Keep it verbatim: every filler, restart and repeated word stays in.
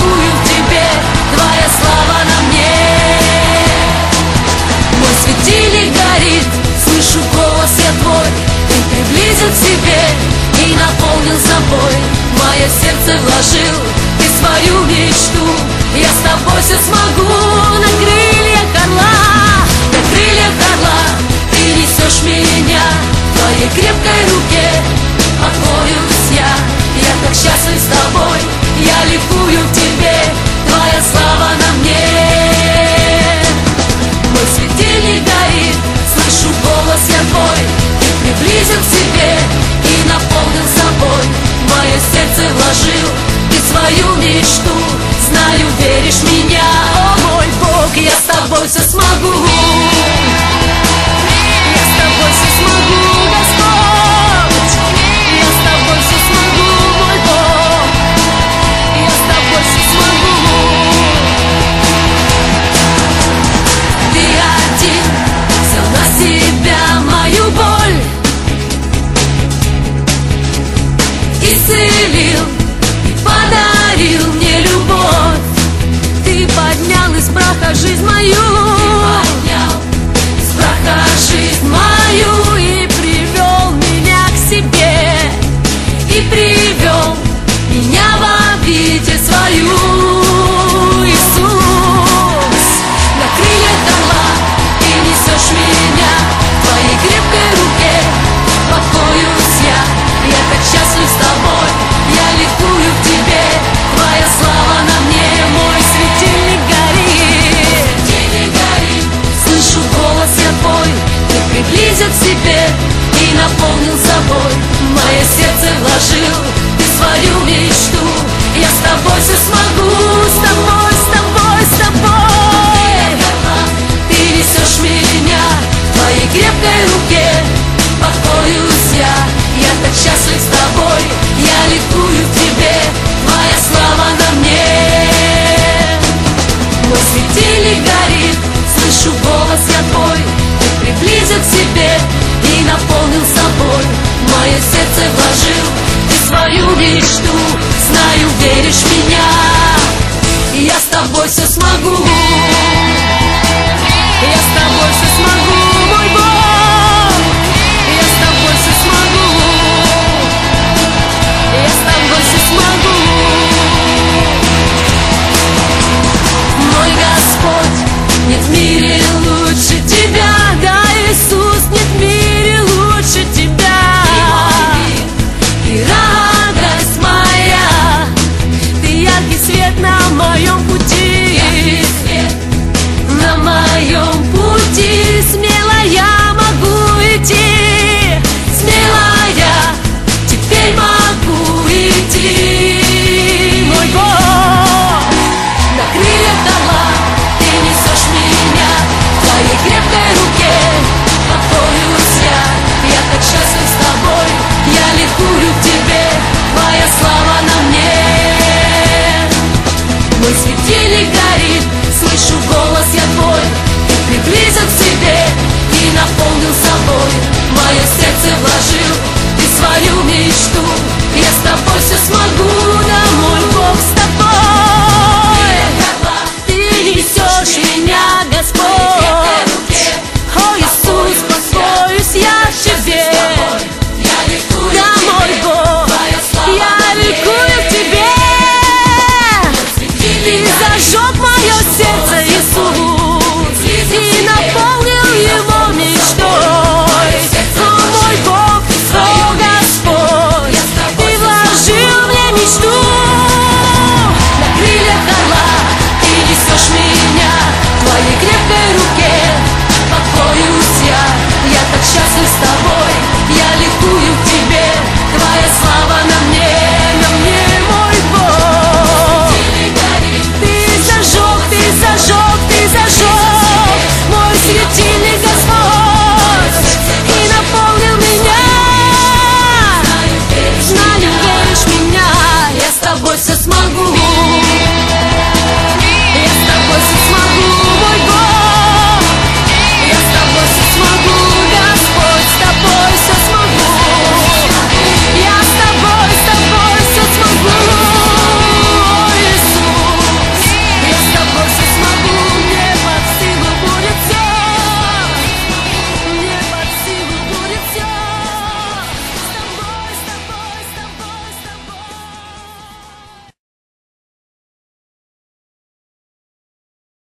ликую в тебе, твоя слава на мне. Мой светильник горит, слышу голос я твой. Ты приблизил к себе и наполнил собой. В мое сердце вложил ты свою мечту. Я с тобой все смогу. На крыльях орла, на крыльях орла ты несешь меня. В твоей крепкой руке покоюсь я. Я так счастлив с тобой, я ликую в тебе, твоя слава на мне. Мой светильник горит, слышу голос я твой. Ты приблизил к себе и наполнил собой. В мое сердце вложил ты свою мечту. Знаю, веришь в меня, о мой Бог, я с тобой все смогу. Я с тобой все смогу, Господь. Я с тобой все смогу, мой Бог. Я с тобой все смогу. Ты один взял на себя мою боль, исцелил и подарил мне любовь. Ты поднял из праха жизнь мою. Ты поднял из праха жизнь мою и привел меня к себе. И привел меня в обитель свою. Иисус, на крыльях орла ты несешь меня. В твоей крепкой руке покоюсь я. Я так счастлив с тобой, я ликую в тебе, твоя слава на мне. Мой светильник горит, светильник горит, слышу голос я твой. Ты приблизил к себе и наполнил собой. В мое сердце вложил ты свою мечту.